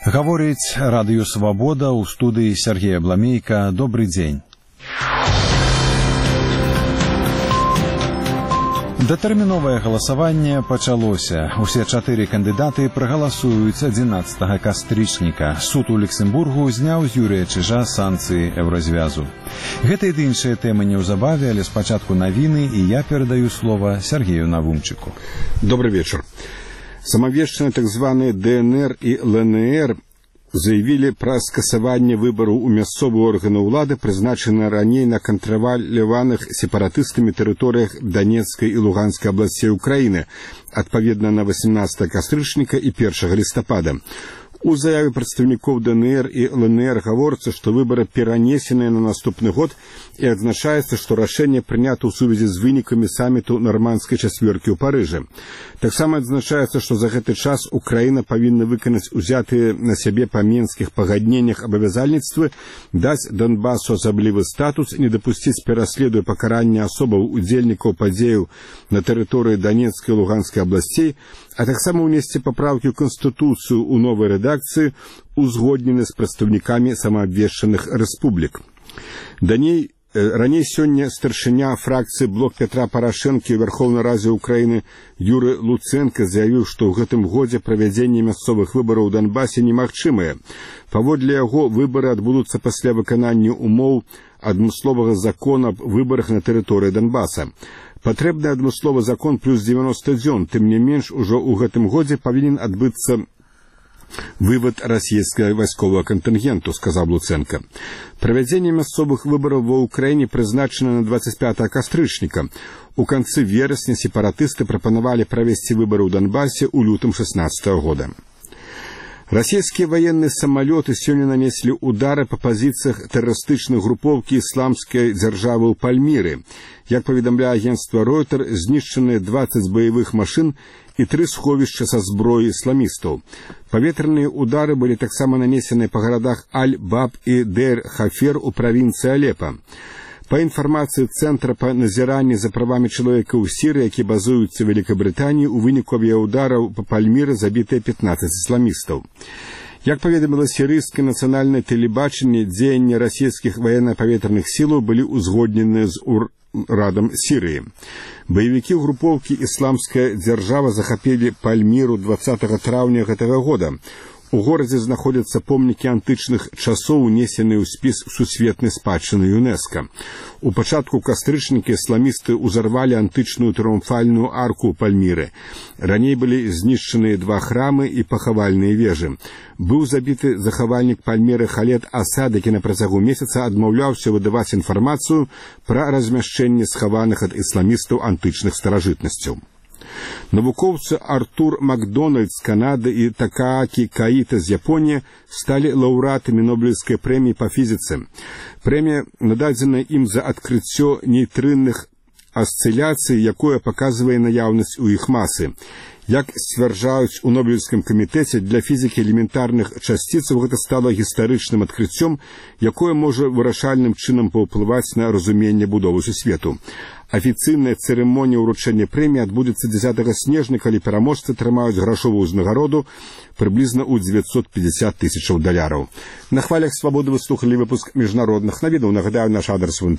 Гаворыць радыё «Свабода», у студыі Сергей Абламейка. Добрый дзень. Датэрміновае галасаванне пачалося. Усе 4 кандыдаты прагаласуюць 11 кастрычніка. Суд у Люксембургу зняў з Юрыя Чижа санкцыі еўразвязу. Гэта і іншыя тэмы неўзабаве, але спачатку навіны, і я перадаю слова Сергею Навумчыку. Добрый вечер. Самавешчаныя так званыя ДНР і ЛНР заявілі пра скасаванне выбараў у мясцовыя органы ўлады, прызначаныя раней на кантраляваных сепаратыстамі тэрыторыях Донецкай і Луганскай абласцей Украіны, адпаведна на 18 кастрычніка і 1 лістапада. У заяве прадстаўнікоў ДНР і ЛНР гаворыцца, што выбары перанесеныя на наступны год, і адзначаецца, што рашэнне прынята ў сувязі з вынікамі саміту нармандскай чацвёркі ў Парыжы. Таксама адзначаецца, што за гэты час Украіна павінна выканаць узятыя на сябе па мінскіх пагадненнях абавязальніцтвы, даць Донбасу асаблівы статус, не дапусціць пераследу і пакарання асобаў удзельнікаў падзеяў на тэрыторыі Донецкай і Луганскай абласцей, а таксама ўнесці папраўкі ў Канстытуцыю ў новай рэдакцыі, узгоднены з прадстаўнікамі самаабвешчаных рэспублік. Раней сёння старшыня фракцыі «Блок Петра Парашэнкі» ў Верховнай Разе Украіны Юры Луцэнка заявіў, што ў гэтым годзе правядзенне мясцовых выбараў у Донбасе немагчымае. Паводле яго, выбары адбудуцца пасля выканання умоў адмысловага закона аб выбарах на тэрыторыі Донбаса. Патрэбны адмысловы закон плюс 90 дзён, тым не менш, ужо ў гэтым годзе павінен адбыцца вывод расійскага вайсковага кантынгенту, сказаў Луцэнка. Правядзенне мясцовых выбараў ва ўкраіне прызначана на 25 кастрычніка. У канцы верасня сепаратысты прапанавалі правесці выбары ў Донбасе ў лютым 16 года. Расійскія военные самолеты сёння нанеслі удары па пазіцыях тэрарыстычнай групоўкі ісламскай дзяржавы ў Пальміры. Як паведамляе агенцтва Ройтер, знішчаныя 20 баявых машын і 3 сховішча са зброі ісламістаў. Паветраныя удары былі таксама нанесеныя па гарадах Аль-Баб і Дейр-Хафер у правінцыі Алепа. Па інфармацыі Цэнтра па назіранні за правамі чалавека ў Сірыі, які базуюцца ў Великабрытаніі, у выніку авіаудараў па Пальміры забітыя 15 ісламістаў. Як паведаміла сірыйскае нацыянальнае тэлебачанне, дзеянні расійскіх военно-паветраных сілаў былі ўзгодненыя з урадам Сірыі. Баевікі групоўкі «Ісламская дзяржава» захапілі Пальміру 20 траўня гэтага года. У горадзе знаходзяцца помнікі антычных часоў, унесеныя ў спіс сусветнай спадчыны ЮНЕСКО. У пачатку кастрычніка ісламісты ўзарвалі антычную трыумфальную арку ў Пальміры. Раней былі знішчаныя 2 храмы і пахавальныя вежы. Быў забіты захавальнік Пальміры Халед Асад, які на працягу месяца адмаўляўся выдаваць інфармацыю пра размяшчэнне схаваных ад ісламістаў антычных старажытнасцяў. Навукоўцы Артур Макдональд з Канады і Такаакі Каіта з Японіі сталі лаўрэатамі Нобелеўскай прэміі па фізіцы. Прэмія нададзена ім за адкрыццё нейтрынных асцыляцый, якое паказвае наяўнасць у іх масы. Як сцвярджаюць у Нобелеўскім камітэце, для фізікі элементарных часціцаў гэта стала гістарычным адкрыццём, якое можа вырашальным чынам паўплываць на разуменне будовы сусвету. Афіцыйная цырымонія ўручэння прэміі адбудзецца 10 снежня, калі пераможцы атрымаюць грашовую ўзнагароду прыблізна ў $950 000. На хвалях «Свабоды» вы слухалі выпуск міжнародных навінаў. Нагадаю, наш адрес в